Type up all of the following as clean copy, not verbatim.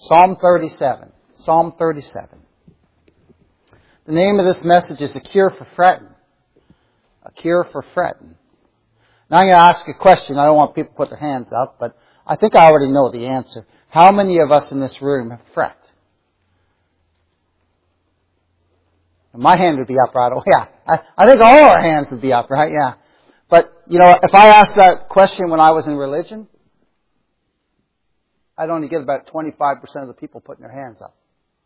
Psalm 37. Psalm 37. The name of this message is A Cure for Fretting. A Cure for Fretting. Now I'm going to ask a question. I don't want people to put their hands up, but I think I already know the answer. How many of us in this room have fret? My hand would be up right away. Yeah. I think all our hands would be up, right? Yeah. But, if I asked that question when I was in religion, I'd only get about 25% of the people putting their hands up.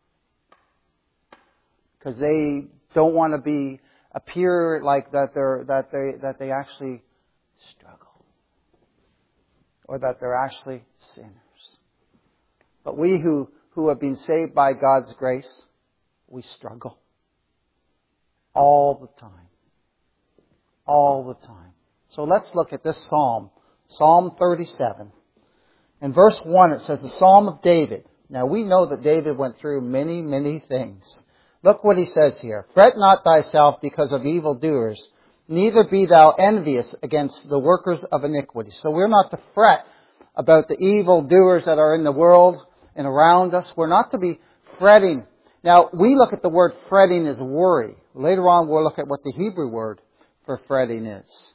Because they don't want to appear like that they actually struggle. Or that they're actually sinners. But we who have been saved by God's grace, we struggle. All the time. All the time. So let's look at this psalm. Psalm 37. In verse 1 it says, the Psalm of David. Now we know that David went through many, many things. Look what he says here. Fret not thyself because of evildoers, neither be thou envious against the workers of iniquity. So we're not to fret about the evildoers that are in the world and around us. We're not to be fretting. Now, we look at the word fretting as worry. Later on, we'll look at what the Hebrew word for fretting is.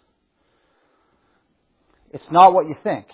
It's not what you think.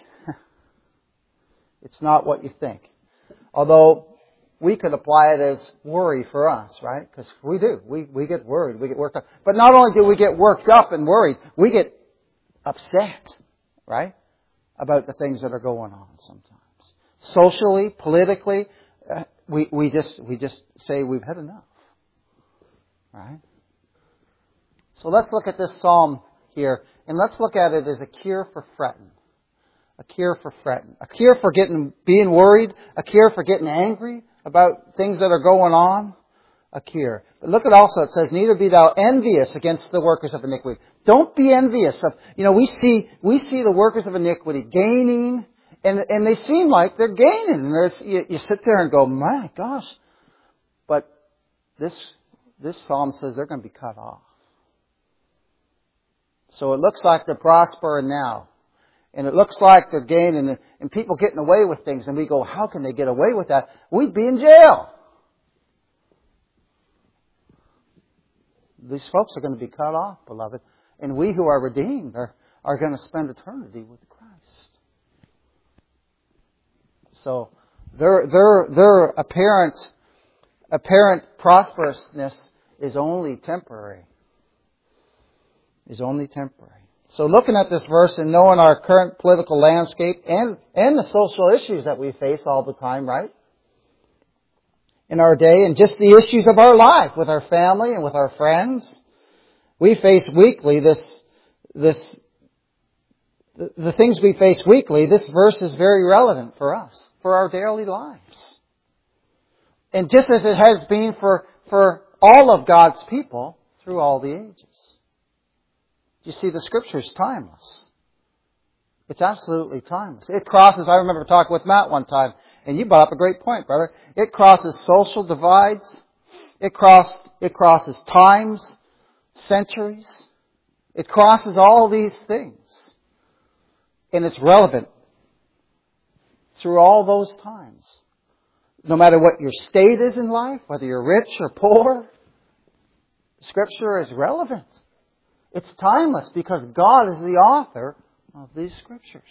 It's not what you think. Although, we could apply it as worry for us, right? Because we do. We get worried. We get worked up. But not only do we get worked up and worried, we get upset, right? About the things that are going on sometimes. Socially, politically, we just say we've had enough. Right? So let's look at this psalm here, and let's look at it as a cure for fretting. A cure for fretting. A cure for being worried. A cure for getting angry about things that are going on. A cure. But look at also, it says, neither be thou envious against the workers of iniquity. Don't be envious of, we see the workers of iniquity gaining, and they seem like they're gaining. And you sit there and go, my gosh. But this psalm says they're going to be cut off. So it looks like they're prospering now. And it looks like they're gaining and people getting away with things. And we go, how can they get away with that? We'd be in jail. These folks are going to be cut off, beloved. And we who are redeemed are going to spend eternity with Christ. So their apparent prosperousness is only temporary. Is only temporary. So looking at this verse and knowing our current political landscape and the social issues that we face all the time, right? In our day, and just the issues of our life with our family and with our friends, we face weekly the things we face weekly. This verse is very relevant for us, for our daily lives. And just as it has been for all of God's people through all the ages. You see, the Scripture is timeless. It's absolutely timeless. It crosses, I remember talking with Matt one time, and you brought up a great point, brother. It crosses social divides. It crosses times, centuries. It crosses all these things. And it's relevant through all those times. No matter what your state is in life, whether you're rich or poor, Scripture is relevant. It's timeless because God is the author of these Scriptures.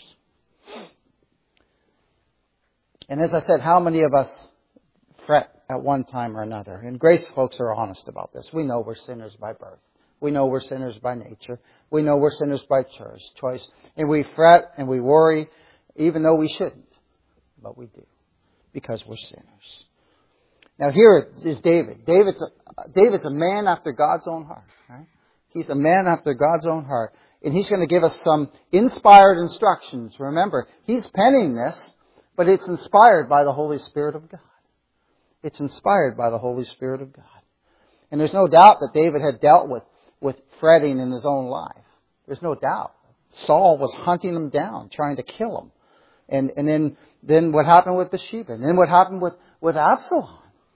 And as I said, how many of us fret at one time or another? And Grace folks are honest about this. We know we're sinners by birth. We know we're sinners by nature. We know we're sinners by choice. And we fret and we worry even though we shouldn't. But we do. Because we're sinners. Now here is David. David's a man after God's own heart. Right? He's a man after God's own heart. And he's going to give us some inspired instructions. Remember, he's penning this, but it's inspired by the Holy Spirit of God. It's inspired by the Holy Spirit of God. And there's no doubt that David had dealt with fretting in his own life. There's no doubt. Saul was hunting him down, trying to kill him. And then what happened with Bathsheba? And then what happened with Absalom?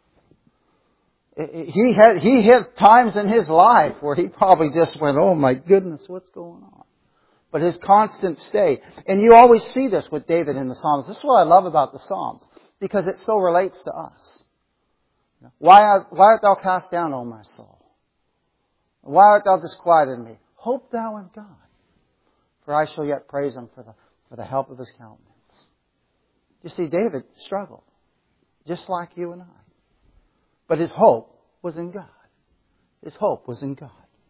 He had times in his life where he probably just went, oh my goodness, what's going on? But his constant stay. And you always see this with David in the Psalms. This is what I love about the Psalms. Because it so relates to us. Why art thou cast down, O my soul? Why art thou disquieted in me? Hope thou in God, for I shall yet praise Him for the help of His countenance. You see, David struggled, just like you and I. But his hope was in God. His hope was in God.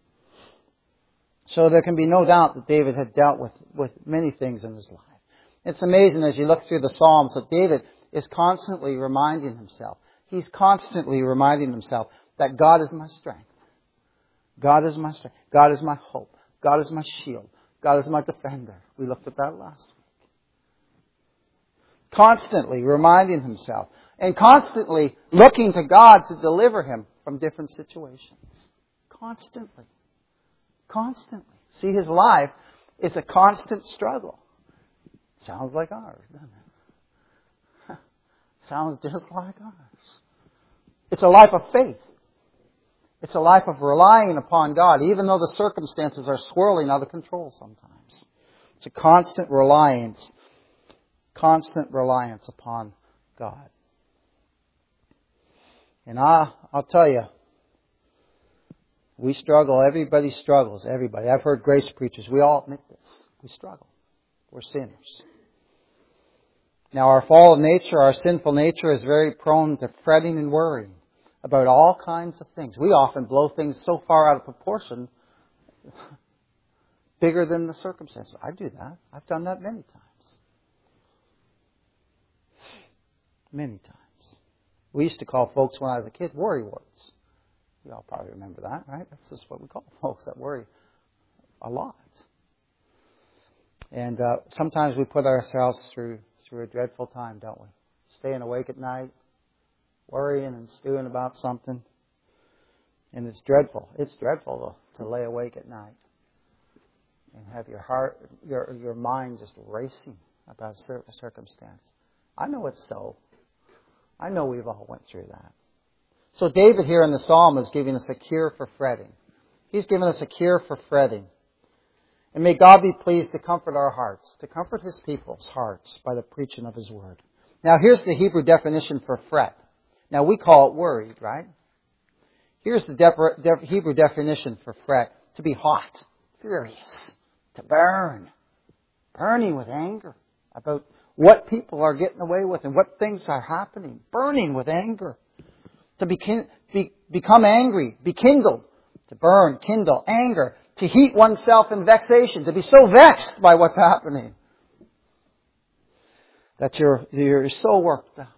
So there can be no doubt that David had dealt with many things in his life. It's amazing as you look through the Psalms that David is constantly reminding himself. He's constantly reminding himself that God is my strength. God is my strength. God is my hope. God is my shield. God is my defender. We looked at that last week. Constantly reminding himself and constantly looking to God to deliver him from different situations. Constantly. Constantly. See, his life is a constant struggle. Sounds like ours, doesn't it? Sounds just like ours. It's a life of faith. It's a life of relying upon God, even though the circumstances are swirling out of control sometimes. It's a constant reliance upon God. And I'll tell you, we struggle. Everybody struggles. Everybody. I've heard grace preachers. We all admit this. We struggle. We're sinners. Now, our fallen nature, our sinful nature is very prone to fretting and worrying about all kinds of things. We often blow things so far out of proportion, bigger than the circumstances. I do that. I've done that many times. Many times. We used to call folks when I was a kid worry warts. You all probably remember that, right? That's just what we call folks that worry a lot. And sometimes we put ourselves through a dreadful time, don't we? Staying awake at night, worrying and stewing about something. And it's dreadful. It's dreadful to lay awake at night and have your heart, your mind just racing about a certain circumstance. I know it's so. I know we've all went through that. So David here in the Psalm is giving us a cure for fretting. He's given us a cure for fretting. And may God be pleased to comfort our hearts, to comfort His people's hearts by the preaching of His Word. Now here's the Hebrew definition for fret. Now we call it worried, right? Here's the Hebrew definition for fret. To be hot, furious, to burn, burning with anger about what people are getting away with and what things are happening, burning with anger. To become angry, be kindled, to burn, kindle, anger, to heat oneself in vexation, to be so vexed by what's happening that you're so worked up.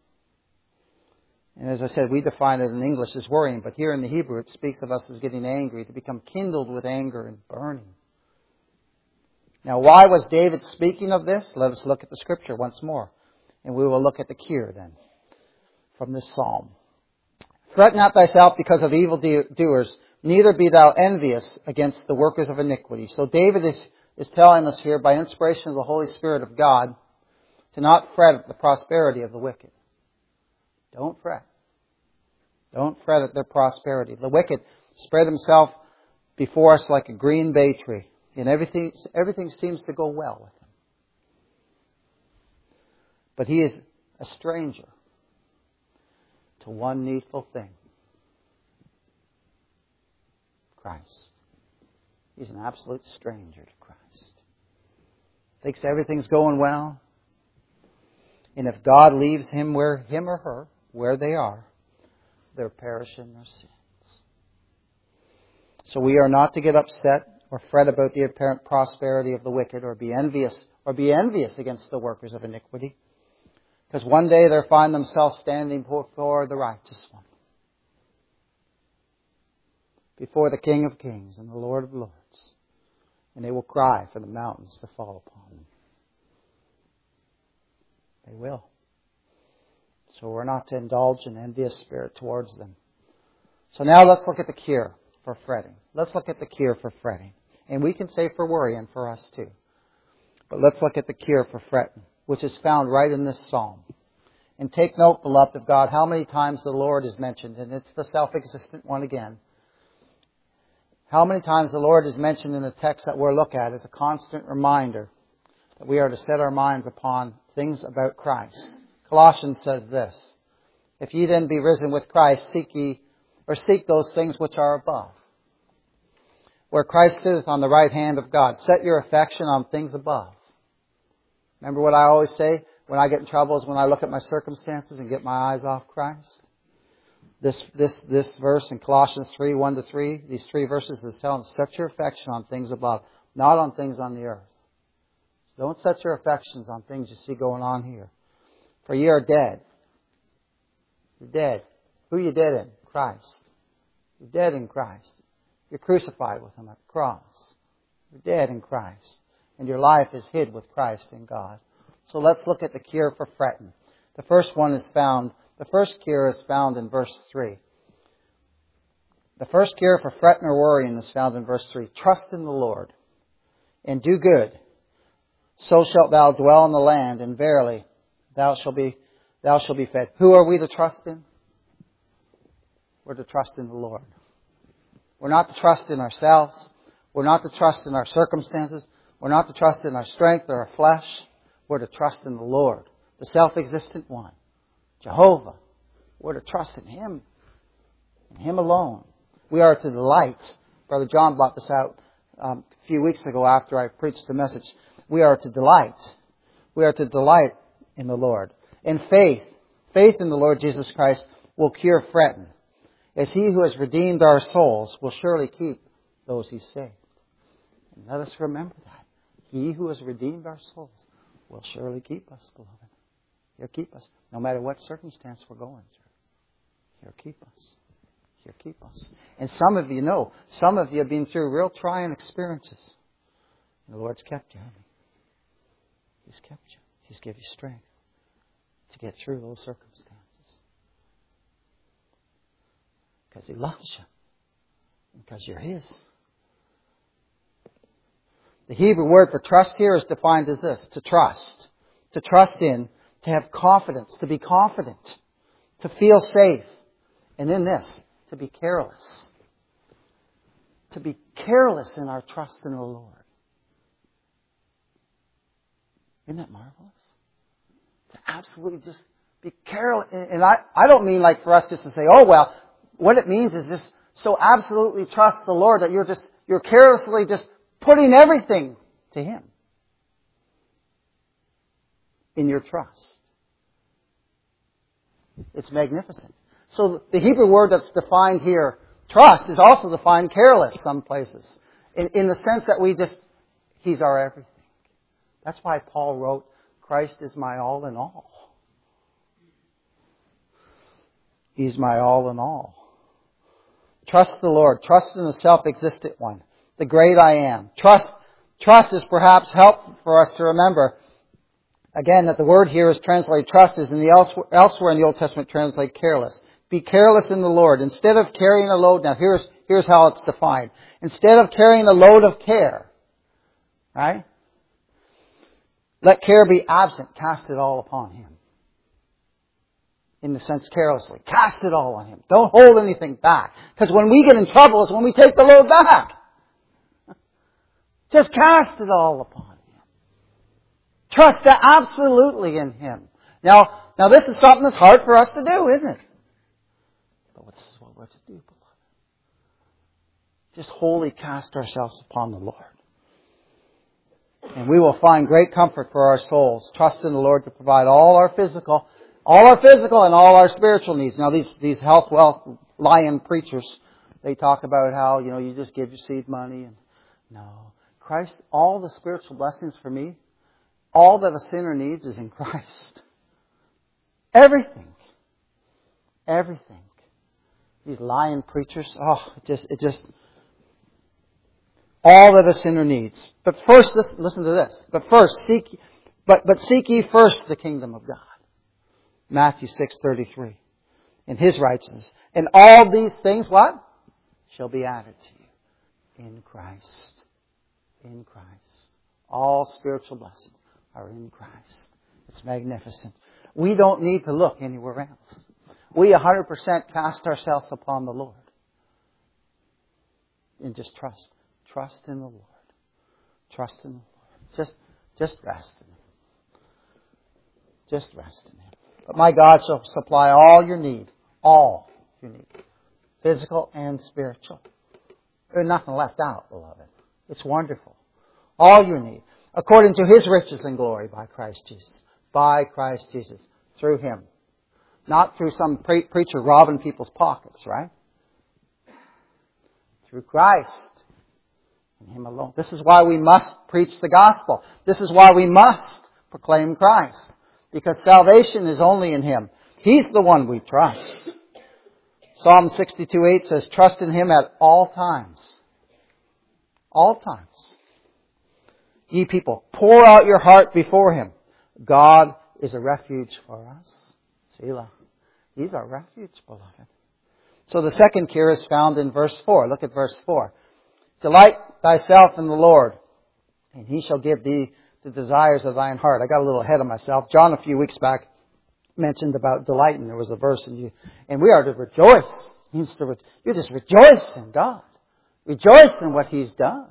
And as I said, we define it in English as worrying, but here in the Hebrew it speaks of us as getting angry, to become kindled with anger and burning. Now, why was David speaking of this? Let us look at the Scripture once more, and we will look at the cure then from this psalm. Fret not thyself because of evil doers, neither be thou envious against the workers of iniquity. So David is telling us here, by inspiration of the Holy Spirit of God, to not fret at the prosperity of the wicked. Don't fret. Don't fret at their prosperity. The wicked spread himself before us like a green bay tree, and everything seems to go well with him. But he is a stranger to one needful thing. Christ. He's an absolute stranger to Christ. Thinks everything's going well. And if God leaves him or her where they are, they're perishing in their sins. So we are not to get upset or fret about the apparent prosperity of the wicked or be envious against the workers of iniquity. Because one day they'll find themselves standing before the righteous one. Before the King of Kings and the Lord of Lords. And they will cry for the mountains to fall upon them. They will. So we're not to indulge in envious spirit towards them. So now let's look at the cure for fretting. Let's look at the cure for fretting. And we can say for worry and for us too. But let's look at the cure for fretting, which is found right in this psalm. And take note, beloved of God, how many times the Lord is mentioned. And it's the self-existent one again. How many times the Lord is mentioned in the text that we'll look at as a constant reminder that we are to set our minds upon things about Christ. Colossians says this, if ye then be risen with Christ, seek those things which are above, where Christ sitteth on the right hand of God. Set your affection on things above. Remember what I always say when I get in trouble is when I look at my circumstances and get my eyes off Christ? This verse in Colossians 3, 1-3, these 3 verses is telling us, set your affection on things above, not on things on the earth. So don't set your affections on things you see going on here. For ye are dead. You're dead. Who are you dead in? Christ. You're dead in Christ. You're crucified with Him at the cross. You're dead in Christ. And your life is hid with Christ in God. So let's look at the cure for fretting. The first cure is found in verse 3. The first cure for fretting or worrying is found in verse 3. Trust in the Lord and do good. So shalt thou dwell in the land, and verily thou shalt be fed. Who are we to trust in? We're to trust in the Lord. We're not to trust in ourselves. We're not to trust in our circumstances. We're not to trust in our strength or our flesh. We're to trust in the Lord, the self-existent one, Jehovah. We're to trust in Him, and Him alone. We are to delight. Brother John brought this out a few weeks ago after I preached the message. We are to delight. We are to delight in the Lord. And faith in the Lord Jesus Christ will cure fretting, as He who has redeemed our souls will surely keep those He saved. And let us remember that. He who has redeemed our souls will surely keep us, beloved. He'll keep us, no matter what circumstance we're going through. He'll keep us. He'll keep us. And some of you have been through real trying experiences. And the Lord's kept you, hasn't He? He's kept you. He's given you strength to get through those circumstances. Because He loves you. Because you're His. The Hebrew word for trust here is defined as this: to trust. To trust in, to have confidence, to be confident, to feel safe. And in this, to be careless. To be careless in our trust in the Lord. Isn't that marvelous? To absolutely just be careless. And I don't mean like for us just to say, oh well, what it means is just so absolutely trust the Lord that you're carelessly just putting everything to Him in your trust. It's magnificent. So the Hebrew word that's defined here, trust, is also defined careless some places. In the sense that He's our everything. That's why Paul wrote, Christ is my all in all. He's my all in all. Trust the Lord. Trust in the self-existent one, the great I am. Trust is perhaps helpful for us to remember, again, that the word here is translated trust, is in the elsewhere in the Old Testament translated careless. Be careless in the Lord. Instead of carrying a load, now here's how it's defined. Instead of carrying a load of care, right? Let care be absent. Cast it all upon Him. In the sense carelessly. Cast it all on Him. Don't hold anything back. Because when we get in trouble is when we take the load back. Just cast it all upon Him. Trust absolutely in Him. Now this is something that's hard for us to do, isn't it? But this is what we're to do, beloved. Just wholly cast ourselves upon the Lord. And we will find great comfort for our souls. Trust in the Lord to provide all our physical and all our spiritual needs. Now these health, wealth, lion preachers, they talk about how, you just give your seed money. And no. Christ, all the spiritual blessings for me, all that a sinner needs is in Christ. Everything. Everything. These lion preachers, it just all that a sinner needs. But first, listen to this. Seek ye first the kingdom of God. Matthew 6:33. And His righteousness. And all these things, what? Shall be added to you. In Christ. In Christ. All spiritual blessings are in Christ. It's magnificent. We don't need to look anywhere else. We 100% cast ourselves upon the Lord. And just trust. Trust in the Lord. Trust in the Lord. Just rest in Him. Just rest in Him. But my God shall supply all your need. All your need. Physical and spiritual. There's nothing left out, beloved. It's wonderful. All your need. According to His riches and glory by Christ Jesus. By Christ Jesus. Through Him. Not through some preacher robbing people's pockets, right? Through Christ. And Him alone. This is why we must preach the gospel. This is why we must proclaim Christ. Because salvation is only in Him. He's the one we trust. Psalm 62:8 says, trust in Him at all times. All times. Ye people, pour out your heart before Him. God is a refuge for us. Selah. He's our refuge, beloved. So the second cure is found in verse 4. Look at verse 4. Delight thyself in the Lord, and He shall give thee the desires of thine heart. I got a little ahead of myself. John, a few weeks back, mentioned about delighting. There was a verse and we are to rejoice. You just rejoice in God. Rejoice in what He's done.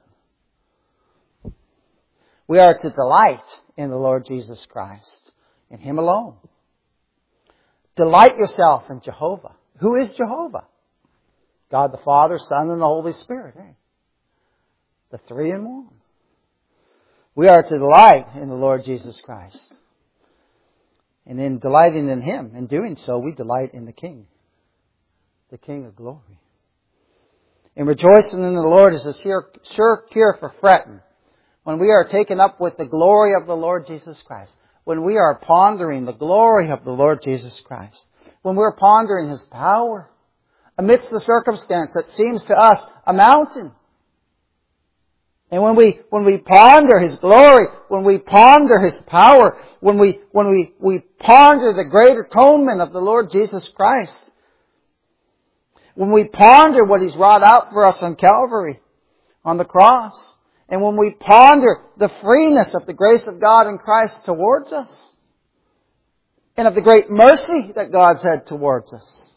We are to delight in the Lord Jesus Christ, in Him alone. Delight yourself in Jehovah. Who is Jehovah? God the Father, Son, and the Holy Spirit. Eh? The three in one. We are to delight in the Lord Jesus Christ. And in delighting in Him, in doing so, we delight in the King. The King of glory. And rejoicing in the Lord is a sure cure for fretting. When we are taken up with the glory of the Lord Jesus Christ. When we are pondering the glory of the Lord Jesus Christ. When we're pondering His power. Amidst the circumstance that seems to us a mountain. And when we ponder His glory, when we ponder His power, when we ponder the great atonement of the Lord Jesus Christ, when we ponder what He's wrought out for us on Calvary, on the cross, and when we ponder the freeness of the grace of God in Christ towards us, and of the great mercy that God's had towards us,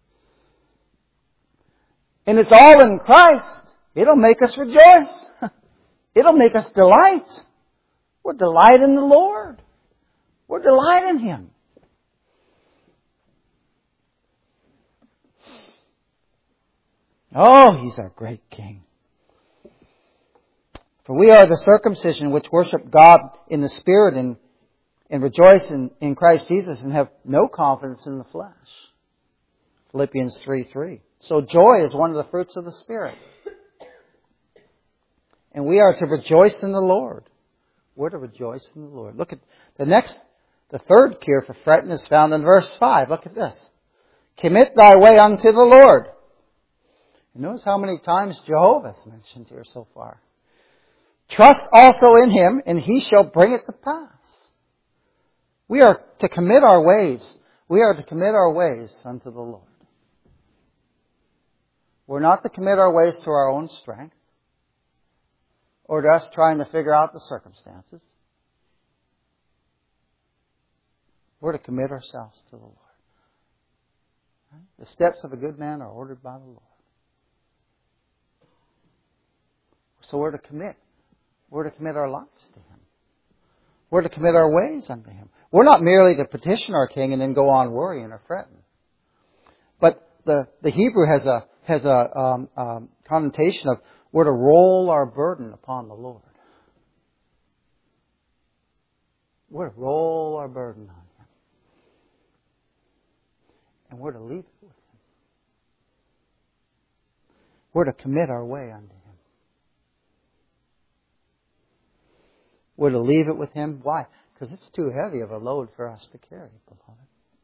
and it's all in Christ, it'll make us rejoice. It'll make us delight. We'll delight in the Lord. We'll delight in Him. Oh, He's our great King. For we are the circumcision which worship God in the Spirit and rejoice in Christ Jesus and have no confidence in the flesh. Philippians 3:3. So joy is one of the fruits of the Spirit. And we are to rejoice in the Lord. We're to rejoice in the Lord. Look at the third cure for fretting is found in verse 5. Look at this. Commit thy way unto the Lord. And notice how many times Jehovah is mentioned here so far. Trust also in Him, and He shall bring it to pass. We are to commit our ways. We are to commit our ways unto the Lord. We're not to commit our ways to our own strength. Or to us trying to figure out the circumstances. We're to commit ourselves to the Lord. Right? The steps of a good man are ordered by the Lord. So we're to commit. We're to commit our lives to Him. We're to commit our ways unto Him. We're not merely to petition our King and then go on worrying or fretting. But the Hebrew has a connotation of we're to roll our burden upon the Lord. We're to roll our burden on Him. And we're to leave it with Him. We're to commit our way unto Him. We're to leave it with Him. Why? Because it's too heavy of a load for us to carry, beloved.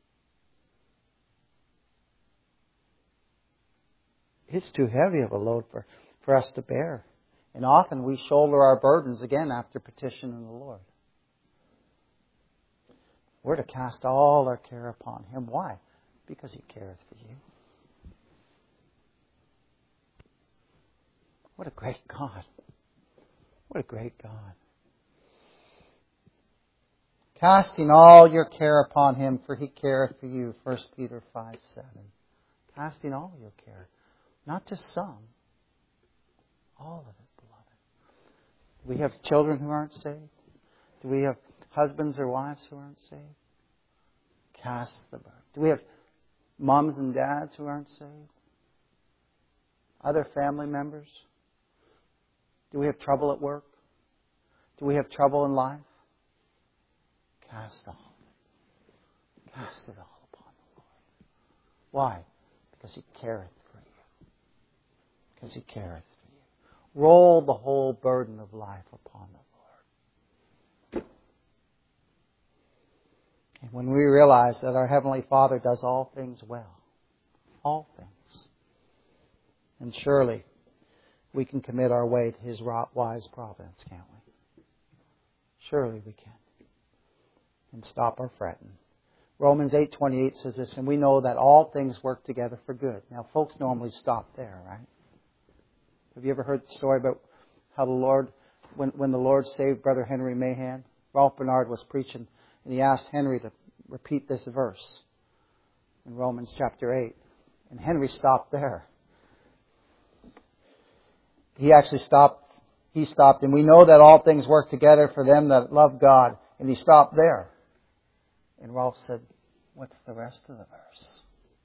It's too heavy of a load for us to bear. And often we shoulder our burdens again after petitioning the Lord. We're to cast all our care upon Him. Why? Because He careth for you. What a great God. What a great God. Casting all your care upon Him, for He careth for you. 1 Peter 5:7. Casting all your care. Not just some. All of it, beloved. Do we have children who aren't saved? Do we have husbands or wives who aren't saved? Cast the burden. Do we have moms and dads who aren't saved? Other family members? Do we have trouble at work? Do we have trouble in life? Cast all. Cast it all upon the Lord. Why? Because He careth for you. Because He careth for you. Roll the whole burden of life upon the Lord. And when we realize that our Heavenly Father does all things well, all things, then surely we can commit our way to His wise providence, can't we? Surely we can. And stop our fretting. Romans 8:28 says this, and we know that all things work together for good. Now, folks normally stop there, right? Have you ever heard the story about how the Lord, when the Lord saved Brother Henry Mahan? Ralph Bernard was preaching, and he asked Henry to repeat this verse in Romans chapter 8. And Henry stopped there. He actually stopped. He stopped, and we know that all things work together for them that love God. And he stopped there. And Ralph said, what's the rest of the verse?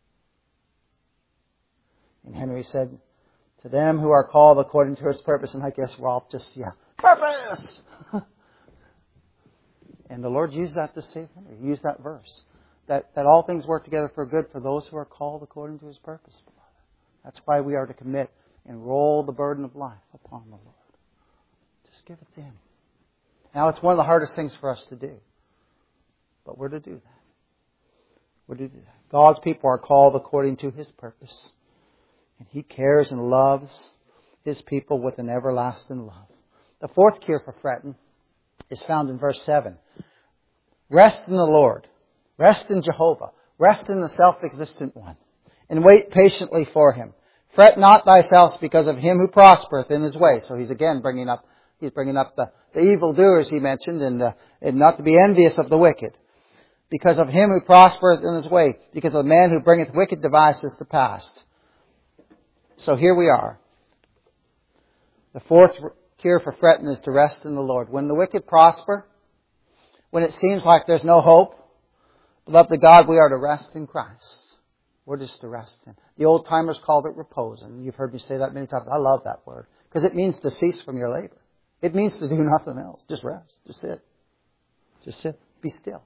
And Henry said, to them who are called according to His purpose. And I guess Ralph just, purpose! And the Lord used that to save Henry. He used that verse. That all things work together for good for those who are called according to His purpose. That's why we are to commit and roll the burden of life upon the Lord. Just give it to Him. Now, it's one of the hardest things for us to do. But we're to do that. We're to do that. God's people are called according to His purpose. And He cares and loves His people with an everlasting love. The fourth cure for fretting is found in verse 7. Rest in the Lord. Rest in Jehovah. Rest in the self-existent One. And wait patiently for Him. Fret not thyself because of him who prospereth in his way. So he's again bringing up the evildoers he mentioned, and not to be envious of the wicked. Because of him who prospereth in his way. Because of the man who bringeth wicked devices to pass. So here we are. The fourth cure for fretting is to rest in the Lord. When the wicked prosper, when it seems like there's no hope, beloved of God, we are to rest in Christ. We're just to rest in. The old timers called it repose, and you've heard me say that many times. I love that word because it means to cease from your labor. It means to do nothing else. Just rest. Just sit. Just sit. Be still.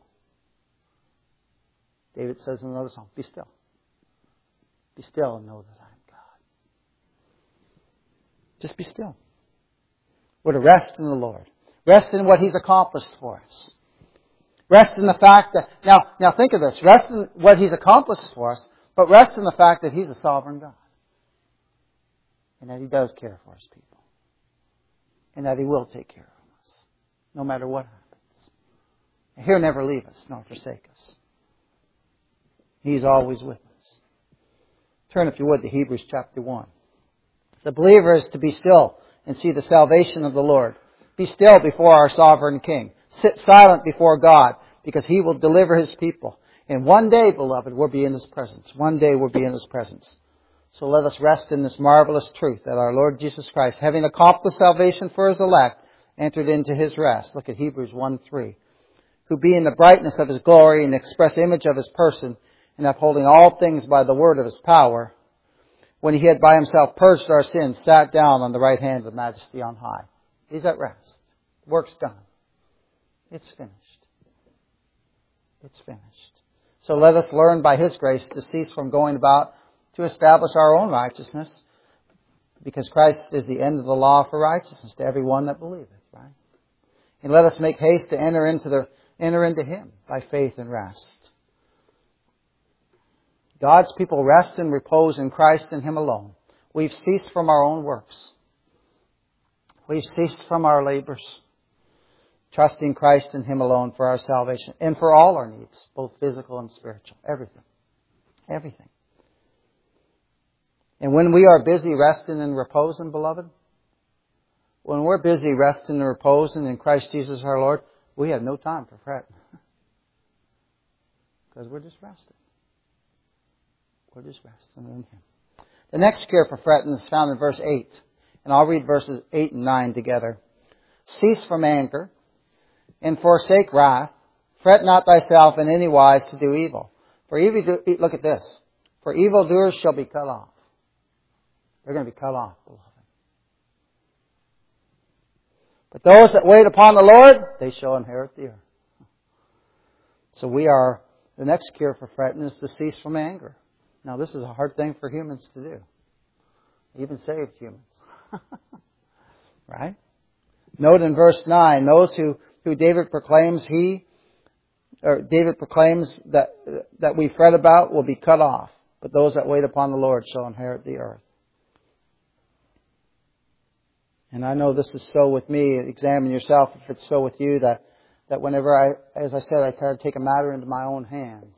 David says in another song, be still. Be still and know that I am God. Just be still. We're to rest in the Lord. Rest in what He's accomplished for us. Rest in the fact that, now think of this. Rest in what He's accomplished for us, but rest in the fact that He's a sovereign God. And that He does care for His people. And that He will take care of us. No matter what happens. He'll never leave us nor forsake us. He's always with us. Turn, if you would, to Hebrews chapter 1. The believer is to be still and see the salvation of the Lord. Be still before our sovereign King. Sit silent before God, because He will deliver His people. And one day, beloved, we'll be in His presence. One day we'll be in His presence. So let us rest in this marvelous truth that our Lord Jesus Christ, having accomplished salvation for His elect, entered into His rest. Look at Hebrews 1:3. Who being the brightness of His glory and the express image of His person, and upholding all things by the word of His power, when He had by Himself purged our sins, sat down on the right hand of the Majesty on high. He's at rest. Work's done. It's finished. It's finished. So let us learn by His grace to cease from going about to establish our own righteousness, because Christ is the end of the law for righteousness to everyone that believeth, right? And let us make haste to enter into Him by faith and rest. God's people rest and repose in Christ and Him alone. We've ceased from our own works. We've ceased from our labors, trusting Christ and Him alone for our salvation and for all our needs, both physical and spiritual. Everything. Everything. And when we are busy resting and reposing, beloved, when we're busy resting and reposing in Christ Jesus our Lord, we have no time for fretting. Because we're just resting. We're just resting in Him. The next cure for fretting is found in verse 8. And I'll read verses 8 and 9 together. Cease from anger and forsake wrath. Fret not thyself in any wise to do evil. For evil, look at this. For evildoers shall be cut off. They're going to be cut off, beloved. But those that wait upon the Lord, they shall inherit the earth. So the next cure for fretting is to cease from anger. Now this is a hard thing for humans to do. Even saved humans. Right? Note in verse 9, those who David proclaims that we fret about will be cut off. But those that wait upon the Lord shall inherit the earth. And I know this is so with me. Examine yourself if it's so with you that whenever as I said, I try to take a matter into my own hands,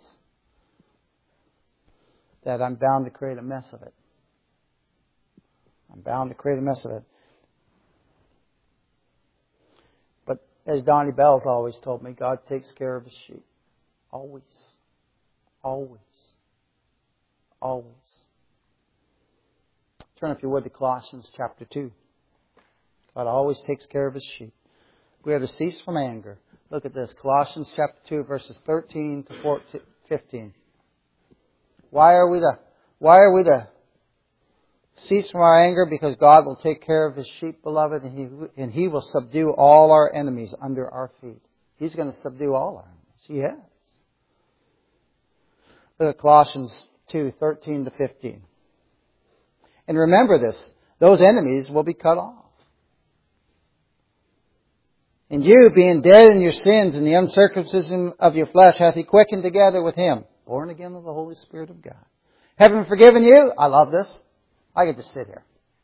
that I'm bound to create a mess of it. I'm bound to create a mess of it. But as Donnie Bell's always told me, God takes care of His sheep. Always. Always. Always. Turn, if you would, to Colossians chapter 2. God always takes care of His sheep. We are to cease from anger. Look at this. Colossians chapter 2, verses 13 to 15. Why are we to cease from our anger? Because God will take care of His sheep, beloved, and He will subdue all our enemies under our feet. He's going to subdue all our enemies. He has. Look at Colossians 2, 13 to 15. And remember this, those enemies will be cut off. And you, being dead in your sins and the uncircumcision of your flesh, hath He quickened together with Him, born again of the Holy Spirit of God. Having forgiven you, I love this. I get to sit here.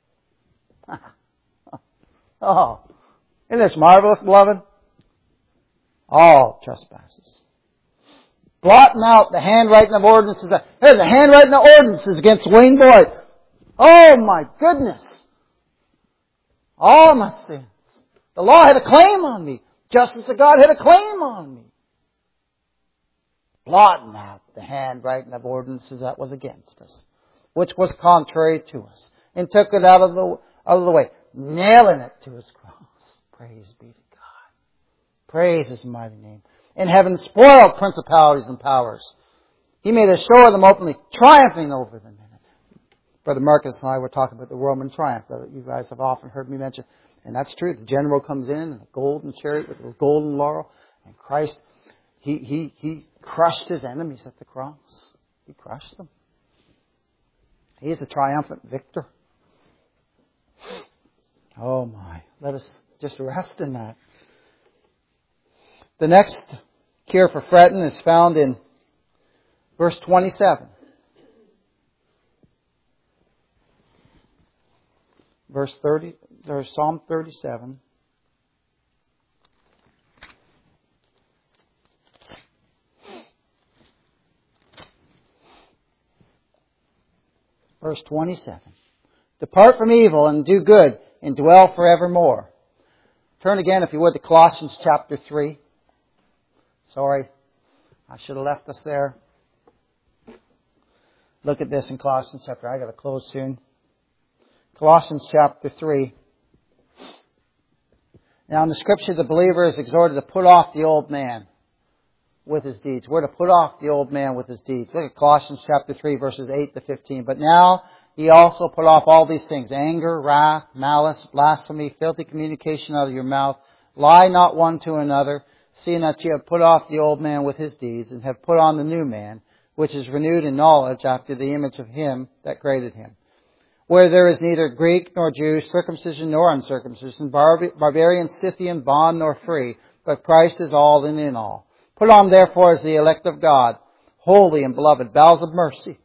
Oh, isn't this marvelous, beloved? All trespasses. Blotting out the handwriting of ordinances. There's a handwriting of ordinances against Wayne Boyd. Oh my goodness. All my sins. The law had a claim on me. Justice of God had a claim on me. Blotting out the handwriting of ordinances that was against us, which was contrary to us, and took it out of the way, nailing it to His cross. Praise be to God. Praise His mighty name. And having spoiled principalities and powers, He made a show of them openly, triumphing over them in it. Brother Marcus and I were talking about the Roman triumph that you guys have often heard me mention. And that's true. The general comes in a golden chariot with a golden laurel. And Christ, He crushed His enemies at the cross. He crushed them. He is a triumphant victor. Oh my. Let us just rest in that. The next cure for fretting is found in verse 27. Psalm 37. Verse 27. Depart from evil and do good and dwell forevermore. Turn again, if you would, to Colossians chapter 3. Sorry, I should have left us there. Look at this in Colossians chapter. I got to close soon. Colossians chapter 3. Now in the Scripture, the believer is exhorted to put off the old man with his deeds. We're to put off the old man with his deeds. Look at Colossians chapter 3, verses 8 to 15. But now ye also put off all these things: anger, wrath, malice, blasphemy, filthy communication out of your mouth. Lie not one to another, seeing that ye have put off the old man with his deeds, and have put on the new man, which is renewed in knowledge after the image of Him that created him. Where there is neither Greek nor Jew, circumcision nor uncircumcision, barbarian, Scythian, bond nor free, but Christ is all and in all. Put on therefore as the elect of God, holy and beloved, bowels of mercy,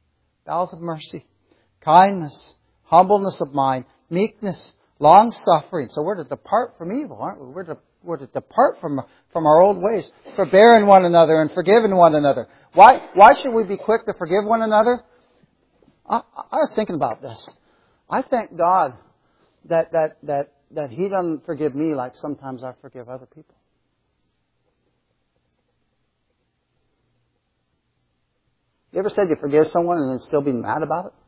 kindness, humbleness of mind, meekness, long-suffering. So we're to depart from evil, aren't we? We're to depart from our old ways, forbearing one another and forgiving one another. Why should we be quick to forgive one another? I was thinking about this. I thank God that He doesn't forgive me like sometimes I forgive other people. You ever said you forgive someone and then still be mad about it?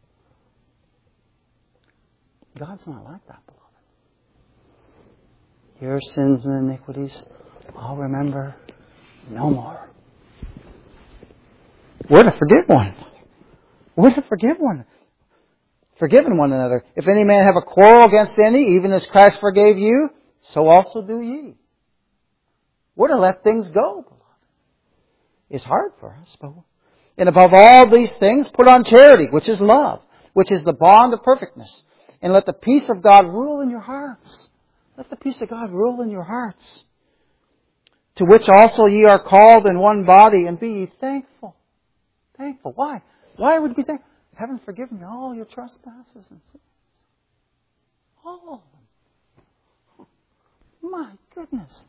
God's not like that, beloved. Your sins and iniquities, I'll remember No more. We're to forgive one another. We're to forgive one another. Forgiving one another. If any man have a quarrel against any, even as Christ forgave you, so also do ye. We're to let things go, beloved. It's hard for us, but and above all these things, put on charity, which is love, which is the bond of perfectness. And let the peace of God rule in your hearts. Let the peace of God rule in your hearts. To which also ye are called in one body, and be ye thankful. Thankful. Why? Why would we be thankful? Heaven forgiven you all your trespasses and sins. All of them. My goodness.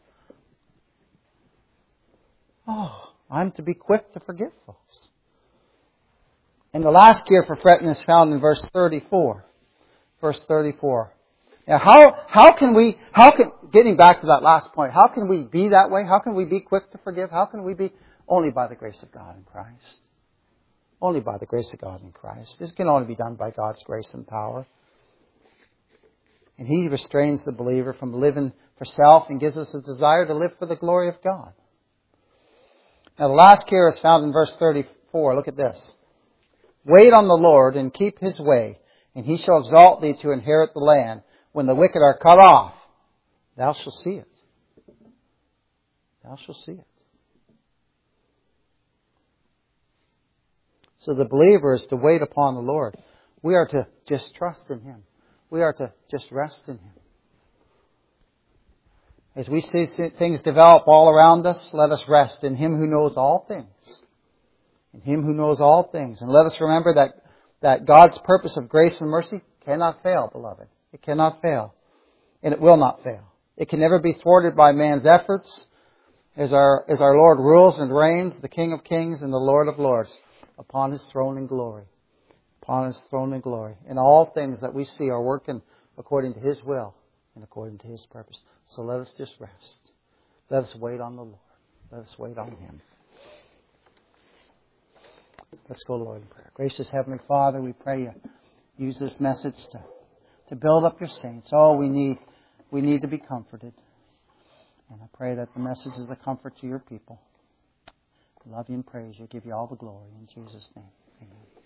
Oh, I'm to be quick to forgive folks. And the last cure for fretting is found in verse 34. Verse 34. Now, getting back to that last point, how can we be that way? How can we be quick to forgive? How can we be? Only by the grace of God in Christ. Only by the grace of God in Christ. This can only be done by God's grace and power. And He restrains the believer from living for self and gives us a desire to live for the glory of God. Now the last cure is found in verse 34. Look at this. Wait on the Lord and keep His way, and He shall exalt thee to inherit the land. When the wicked are cut off, thou shalt see it. Thou shalt see it. So the believer is to wait upon the Lord. We are to just trust in Him. We are to just rest in Him. As we see things develop all around us, let us rest in Him who knows all things. In Him who knows all things. And let us remember that God's purpose of grace and mercy cannot fail, beloved. It cannot fail. And it will not fail. It can never be thwarted by man's efforts. As our Lord rules and reigns, the King of Kings and the Lord of Lords, upon His throne in glory. Upon His throne in glory. And all things that we see are working according to His will and according to His purpose. So let us just rest. Let us wait on the Lord. Let us wait on Him. Let's go, Lord, in prayer. Gracious Heavenly Father, we pray You use this message to build up Your saints. Oh, we need to be comforted. And I pray that the message is a comfort to Your people. I love You and praise You. Give You all the glory. In Jesus' name, amen.